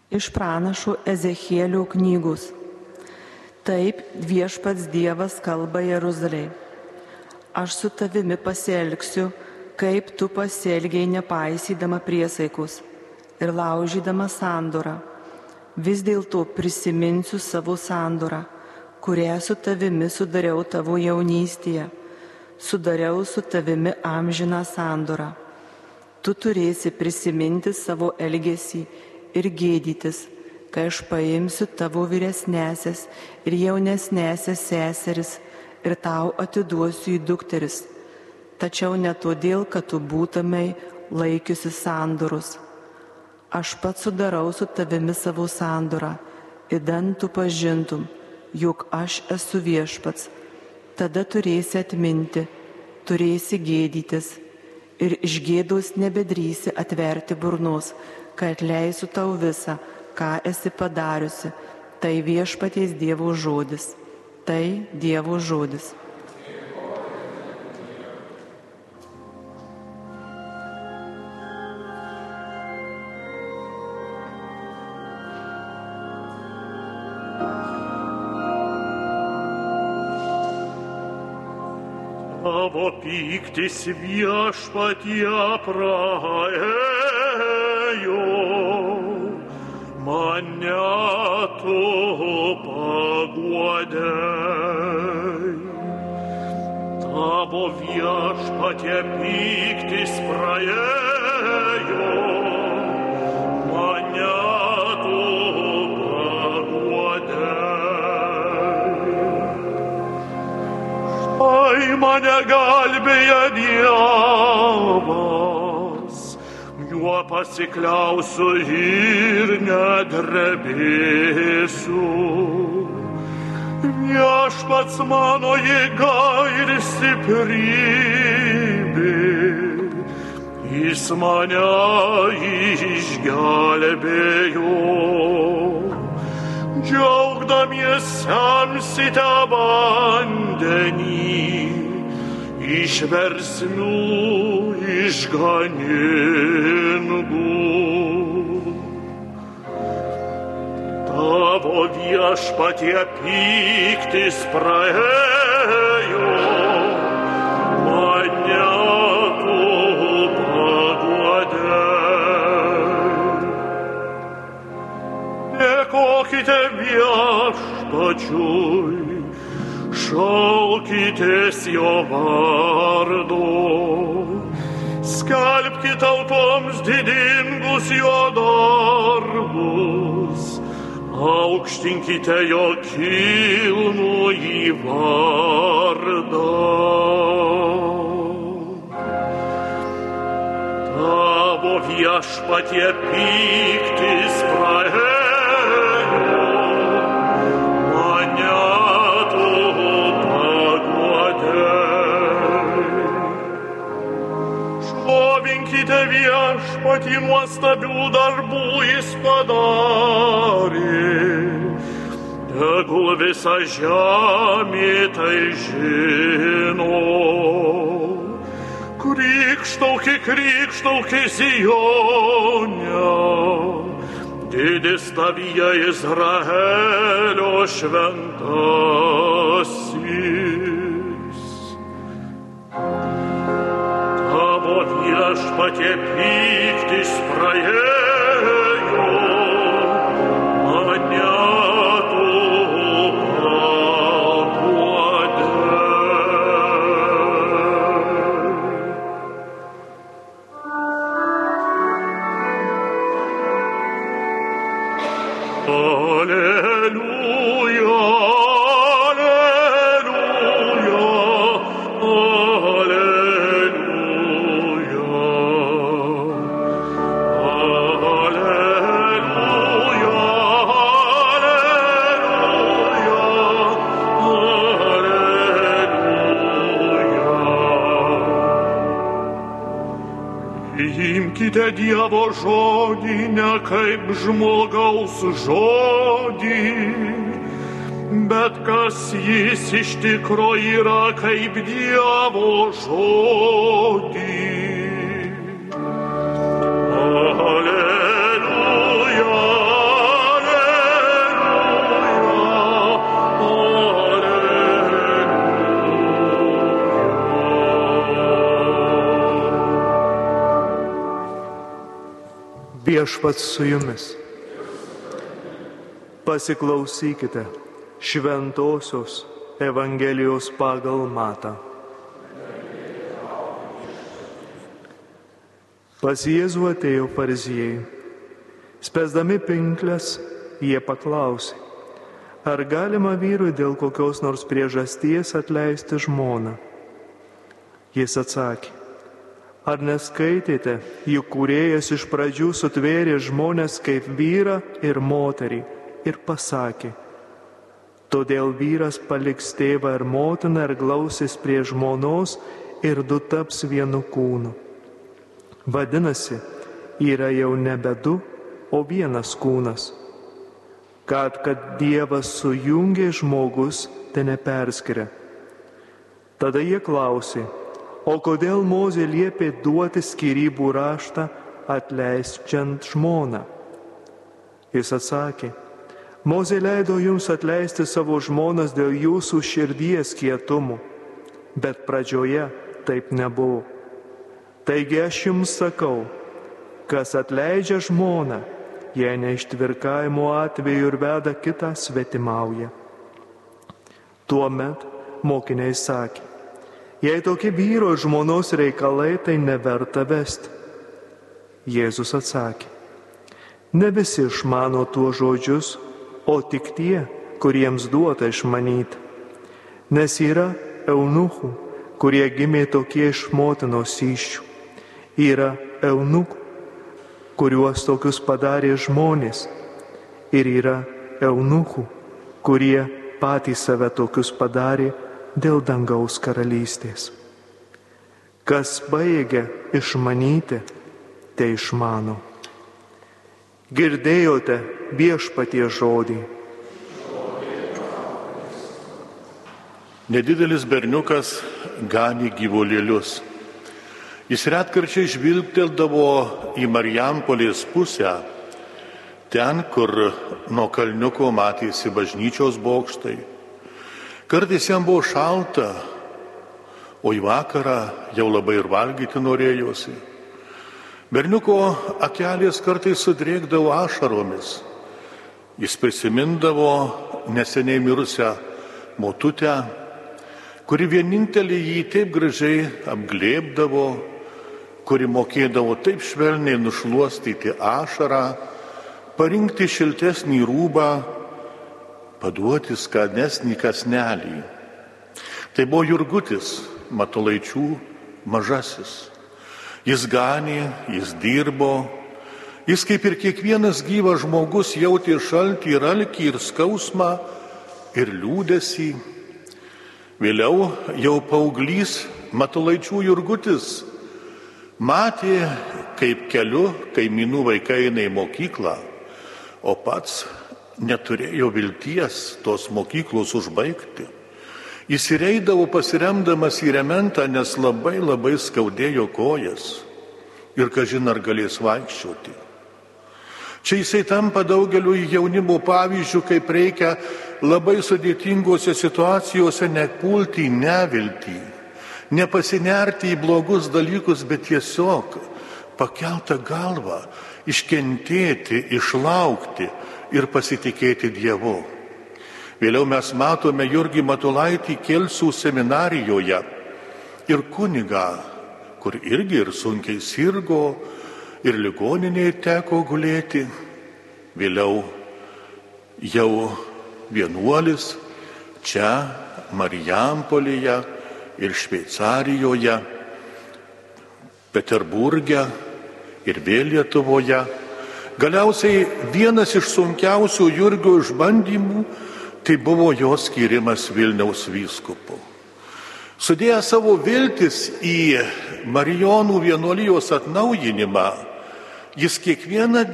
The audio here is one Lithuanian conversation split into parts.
Iš pranašo Ezechielio knygos. Taip viešpats Dievas kalba Jeruzalei. Aš su tavimi pasielgsiu, kaip tu pasielgei nepaisydama priesaikos ir laužydama sandorą. Vis dėlto prisiminsiu savo sandorą, kurią su tavimi sudariau tavo jaunystėje. Sudariau su tavimi amžiną sandorą. Tu turėsi prisiminti savo elgesį ir gėdytis, kai aš paimsiu tavo vyresnėsias ir jaunesnėsias seseris ir tau atiduosiu į dukteris. Tačiau ne todėl, kad tu būtumai laikiusi sandoros. Aš pats sudarau su tavimi savo sandorą, idant tu pažintum, jog aš esu viešpats. Tada turėsi atminti, turėsi gėdytis ir iš gėdos nebedrįsi atverti burnos, kai atleisiu tau visą, ką esi padariusi. Tai viešpaties Dievo žodis. Tai Dievo žodis. Tavo pyktis viešpatie praėjo, mane tu paguodei. Tavo viešpatie pyktis praėjo, mane tu paguodei. Štai mane gelbėja Dievas, juo pasikliausiu ir nedrebėsiu. Viešpats mano jėga ir stiprybė, jis mane išgelbėjo. Džiaugdamiesi semsite vandenį iš versmių išganingų. Tavo viešpatie pyktis praėjo, mane tu paguodei. Dėkokite viešpačiui, šaukitės jo vardo, skelbkite tautoms didingus jo darbus, aukštinkite jo kilnųjį vardą. Tavo viešpatie pyktis praėjo, šlovinkite viešpatį, nuostabių darbų jis padarė. Tegul visa žemė tai žino. Krykštauki, krykštauki Zione, didis tavyje Izraelio šventasis. Tavo viešpatie pyktis praėjo, mane tu paguodei. Alleluja, imkite Dievo žodį ne kaip žmogaus žodį, bet kas jis iš tikro yra kaip Dievo žodį. Alleluja, Viešpats su jumis. Pasiklausykite šventosios Evangelijos pagal Matą. Pas Jėzų atėjo fariziejai. Spęsdami pinkles, jie paklausė, ar galima vyrui dėl kokios nors priežasties atleisti žmoną? Jis atsakė, ar neskaitėte, juk Kūrėjas iš pradžių sutvėrė žmones kaip vyrą ir moterį ir pasakė, todėl vyras paliks tėvą ir motiną ir glausis prie žmonos ir du taps vienu kūnu. Vadinasi, yra jau nebe du, o vienas kūnas. Kad Dievas sujungė, žmogus te neperskiria. Tada jie klausė, o kodėl Mozė liepė duoti skyrybų raštą atleidžiant žmoną? Jis atsakė, Mozė leido jums atleisti savo žmonas dėl jūsų širdies kietumų, bet pradžioje taip nebuvo. Taigi aš jums sakau, kas atleidžia žmoną, jei ne ištvirkavimo atveju ir veda kitą, svetimauja. Tuomet mokiniai sakė, jei tokie vyro ir žmonos reikalai, tai neverta vesti. Jėzus atsakė, ne visi išmano tuos žodžius, o tik tie, kuriems duota išmanyti. Nes yra eunuchų, kurie gimė tokie iš motinos įsčių. Yra eunuchų, kuriuos tokius padarė žmonės. Ir yra eunuchų, kurie patys save tokius padarė dėl dangaus karalystės. Kas baigia išmanyti, tai išmano. Girdėjote Viešpaties žodį. Nedidelis berniukas ganė gyvulėlius. Jis retkarčiai žvilgteldavo į Marijampolės pusę, ten, kur nuo kalniuko matėsi bažnyčios bokštai. Kartais jam buvo šalta, o į vakarą jau labai ir valgyti norėjosi. Berniuko akelės kartais sudrėkdavo ašaromis. Jis prisimindavo neseniai mirusią motutę, kuri vienintelį jį taip gražiai apglėbdavo, kuri mokėdavo taip švelniai nušluostyti ašarą, parinkti šiltesnį rūbą, paduoti skanesnį kąsnelį. Tai buvo Jurgutis, Matulaičių mažasis. Jis ganė, jis dirbo, jis kaip ir kiekvienas gyvas žmogus jautė šaltį ir alkį ir skausmą ir liūdesį. Vėliau jau paauglys Matulaičių Jurgutis matė, kaip keliu kaimynų vaikai eina į mokyklą, o pats neturėjo vilties tos mokyklos užbaigti. Jis įeidavo pasiremdamas į rementą, nes labai skaudėjo kojas ir kažin ar galės vaikščioti. Čia jisai tampa daugeliu jaunimo pavyzdžių, kaip reikia labai sudėtingose situacijose nepulti į neviltį, nepasinerti į blogus dalykus, bet tiesiog pakeltą galvą, iškentėti, išlaukti ir pasitikėti Dievu. Vėliau mes matome Jurgį Matulaitį Kelsių seminarijoje ir kunigą, kur irgi ir sunkiai sirgo, ir ligoninėje teko gulėti. Vėliau jau vienuolis čia Marijampolėje ir Šveicarijoje, Peterburge ir vėl Lietuvoje. Galiausiai vienas iš sunkiausių Jurgio išbandymų tai buvo jo skyrimas Vilniaus vyskupu. Sudėję savo viltis į Marijonų vienuolijos atnaujinimą, jis kiekvieną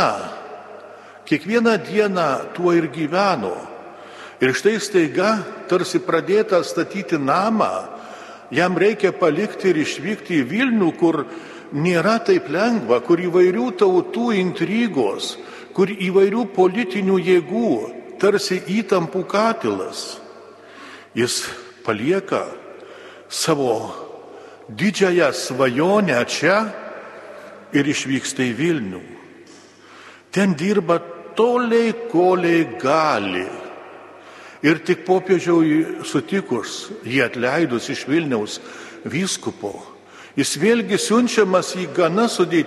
dieną tuo ir gyveno. Ir štai staiga, tarsi pradėta statyti namą, jam reikia palikti ir išvykti į Vilnių, kur nėra taip lengva, kur įvairių tautų intrigos, kur įvairių politinių jėgų, tarsi įtampų katilas. Jis palieka savo didžiąją svajonę čia ir išvyksta į Vilnių. ten dirba toliai, koliai gali. Ir tik popiežiaui sutikus, jį atleidus iš Vilniaus vyskupo, jis vėlgi siunčiamas į gana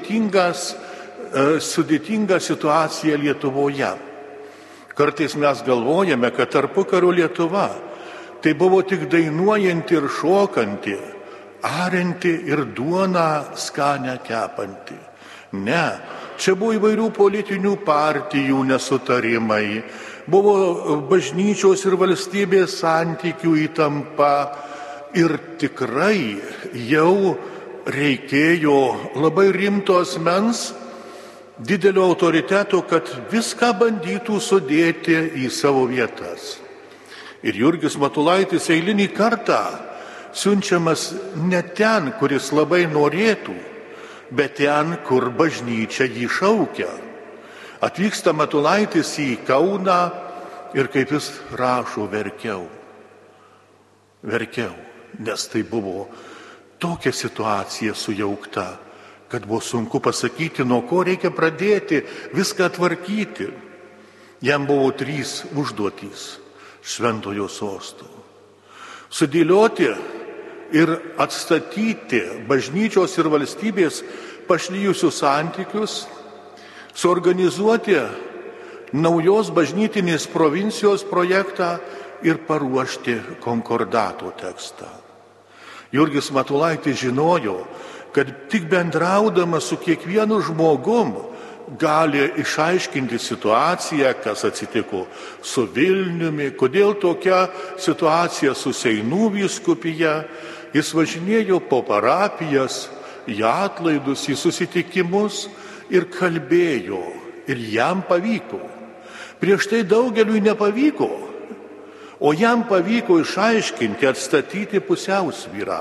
sudėtingą situaciją Lietuvoje. Kartais mes galvojame, kad tarpukario Lietuva tai buvo tik dainuojanti ir šokanti, arianti ir duoną skanę kepanti. Ne, čia buvo įvairių politinių partijų nesutarimai, buvo bažnyčios ir valstybės santykių įtampa ir tikrai jau reikėjo labai rimto asmens, didelio autoriteto, kad viską bandytų sudėti į savo vietas. Ir Jurgis Matulaitis eilinį kartą siunčiamas ne ten, kuris labai norėtų, bet ten, kur bažnyčia jį šaukia. Atvyksta Matulaitis į Kauną ir kaip jis rašo, verkiau, nes tai buvo tokia situacija sujaukta, kad buvo sunku pasakyti, nuo ko reikia pradėti, viską tvarkyti. Jam buvo 3 užduotys šventojo sosto: sudėlioti ir atstatyti bažnyčios ir valstybės pašlijusius santykius, suorganizuoti naujos bažnytinės provincijos projektą ir paruošti konkordato tekstą. Jurgis Matulaitis žinojo, kad tik bendraudamas su kiekvienu žmogum gali išaiškinti situaciją, kas atsitiko su Vilniumi, kodėl tokia situacija su Seinų vyskupija. Jis važinėjo po parapijas, į atlaidus, į susitikimus ir kalbėjo. Ir jam pavyko. Prieš tai daugeliui nepavyko, o jam pavyko išaiškinti, atstatyti pusiausvyrą.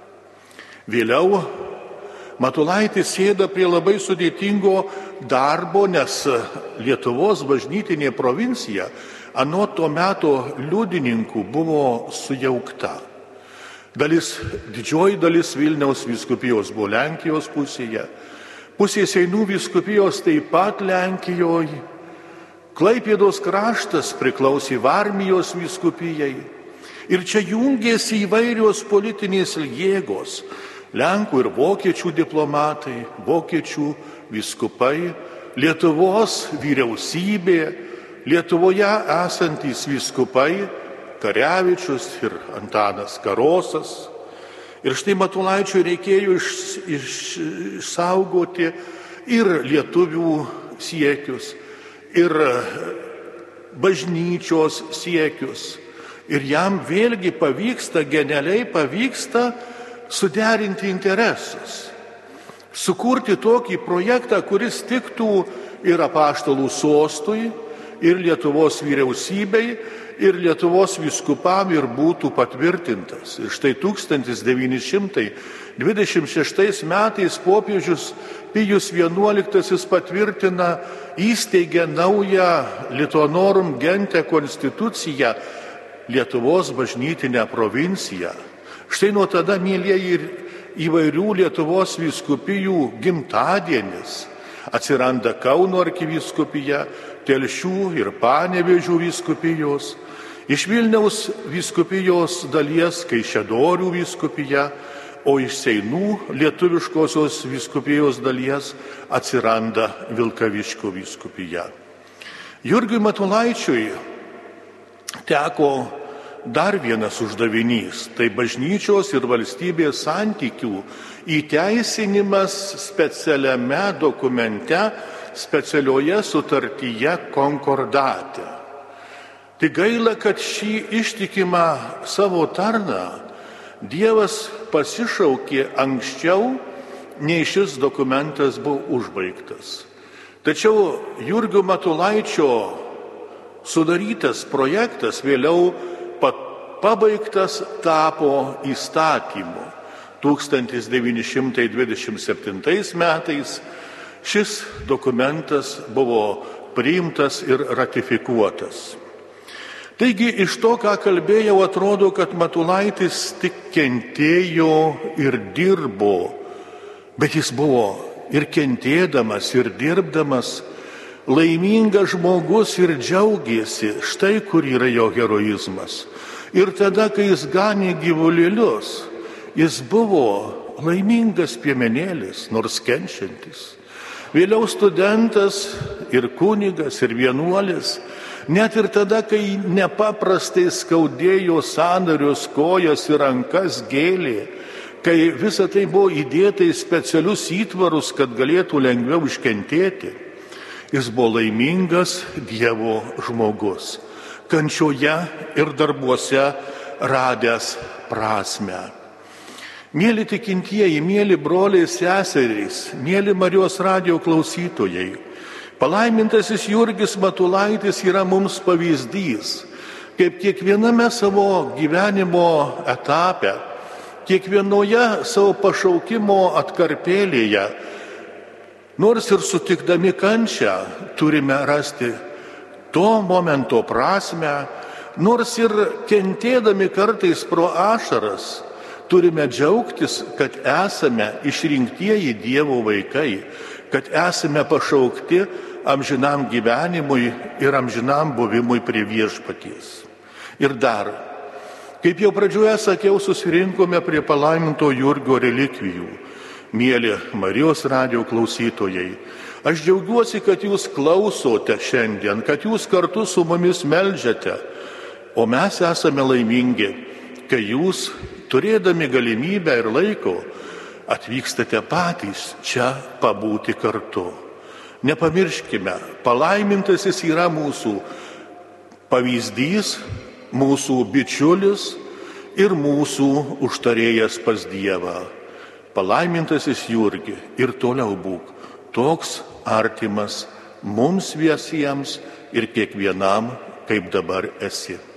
Vėliau Matulaitis sėda prie labai sudėtingo darbo, nes Lietuvos bažnytinė provincija anot to meto liudininkų buvo sujaukta. Didžioji dalis Vilniaus vyskupijos buvo Lenkijos pusėje, pusė Seinų vyskupijos taip pat Lenkijoje, Klaipėdos kraštas priklausė Varmijos vyskupijai ir čia jungėsi įvairios politinės jėgos. Lenkų ir vokiečių diplomatai, vokiečių vyskupai, Lietuvos vyriausybė, Lietuvoje esantys vyskupai, Karevičius ir Antanas Karosas. Ir štai Matulaičiui reikėjo išsaugoti ir lietuvių siekius, ir bažnyčios siekius. Ir jam vėlgi genialiai pavyksta suderinti interesus, sukurti tokį projektą, kuris tiktų ir apaštalų sostui, ir Lietuvos vyriausybei, ir Lietuvos vyskupam ir būtų patvirtintas. Ir štai 1926 metais popiežius Pijus XI patvirtina, įsteigė naują Lituanorum Gente konstituciją, Lietuvos bažnytinę provinciją. Štai nuo tada, mėlyjeji, ir įvairių Lietuvos vyskupijų gimtadienis. Atsiranda Kauno arkivyskupija, Telšių ir Panevėžių vyskupijos, iš Vilniaus vyskupijos dalies Kaišiadorių vyskupija, o iš Seinų lietuviškosios vyskupijos dalies atsiranda Vilkaviškio vyskupija. Jurgiui Matulaičiui teko dar vienas uždavinys, tai bažnyčios ir valstybės santykių įteisinimas specialiame dokumente, specialioje sutartyje konkordate. Tik gaila, kad šį ištikimą savo tarną Dievas pasišaukė anksčiau, nei šis dokumentas buvo užbaigtas. Tačiau Jurgio Matulaičio sudarytas projektas vėliau pabaigtas tapo įstatymu. 1927 metais šis dokumentas buvo priimtas ir ratifikuotas. Taigi iš to, ką kalbėjau, atrodo, kad Matulaitis tik kentėjo ir dirbo, bet jis buvo ir kentėdamas, ir dirbdamas laimingas žmogus ir džiaugiasi, štai kur yra jo heroizmas. Ir tada, kai jis ganė gyvulėlius, jis buvo laimingas piemenėlis, nors kenčiantis. Vėliau studentas ir kunigas ir vienuolis, net ir tada, kai nepaprastai skaudėjo sąnarius, kojas ir rankas gėlė, kai visa tai buvo įdėta į specialius įtvarus, kad galėtų lengviau iškentėti, jis buvo laimingas Dievo žmogus, kančioje ir darbuose radęs prasmę. Mėly tikintieji, mėly broliai seserys, mėly Marijos radijo klausytojai, palaimintasis Jurgis Matulaitis yra mums pavyzdys, kaip kiekviename savo gyvenimo etape, kiekvienoje savo pašaukimo atkarpėlėje, nors ir sutikdami kančią, turime rasti to momento prasmę, nors ir kentėdami kartais pro ašaras, turime džiaugtis, kad esame išrinktieji Dievo vaikai, kad esame pašaukti amžinam gyvenimui ir amžinam buvimui prie viešpaties. Ir dar, kaip jau pradžioje sakiau, susirinkome prie palaiminto Jurgio relikvijų. Mėly Marijos radijo klausytojai, aš džiaugiuosi, kad jūs klausote šiandien, kad jūs kartu su mumis meldžiate, o mes esame laimingi, kai jūs, turėdami galimybę ir laiko, atvykstate patys čia pabūti kartu. Nepamirškime, palaimintasis yra mūsų pavyzdys, mūsų bičiulis ir mūsų užtarėjas pas Dievą. Palaimintasis Jurgi, ir toliau būk toks artimas mums visiems ir kiekvienam, kaip dabar esi.